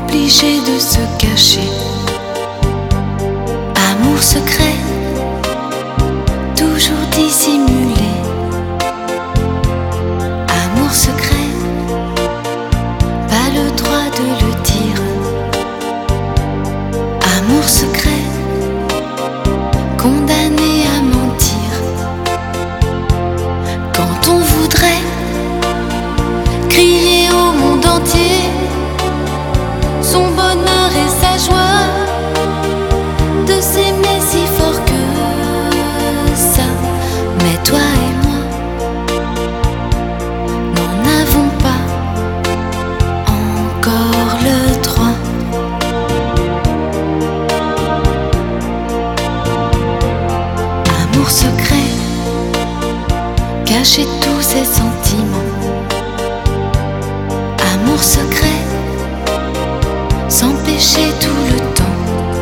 obligé de se cacher. Amour secret, toujours dissimulé. Amour secret, pas le droit de le dire. Amour secret, condamné à mentir. Quand on voudrait crier au monde entier son bonheur et sa joie, de s'aimer si fort que ça. Mais toi et moi n'en avons pas encore le droit. Amour secret, cacher tous ses sentiments. Amour secret, s'empêcher tout le temps.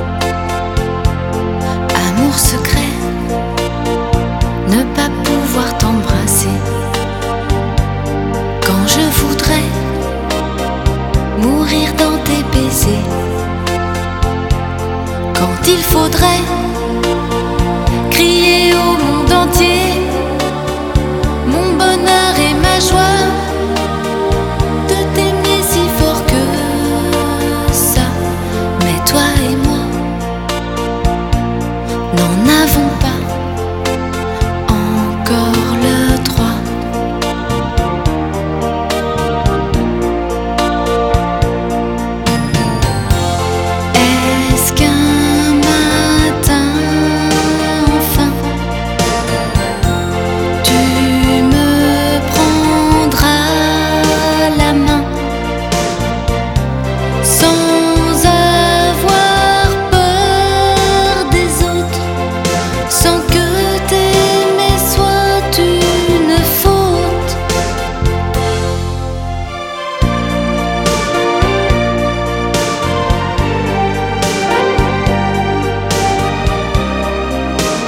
Amour secret, ne pas pouvoir t'embrasser. Quand je voudrais mourir dans tes baisers. Quand il faudrait crier au monde entier mon bonheur et ma joie, de t'aimer si fort que ça. Mais toi et moi n'en avons pas encore le droit. Est-ce qu'un matin enfin tu me prendras la main sans avoir peur des autres, sans que t'aimer soit une faute?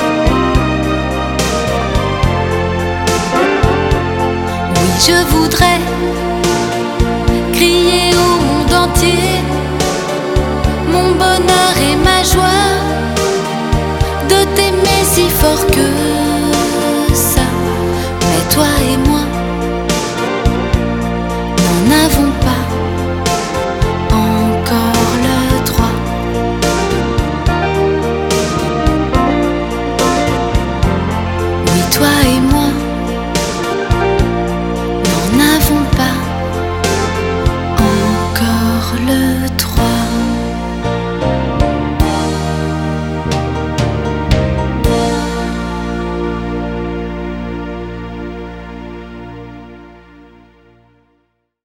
Oui, je voudrais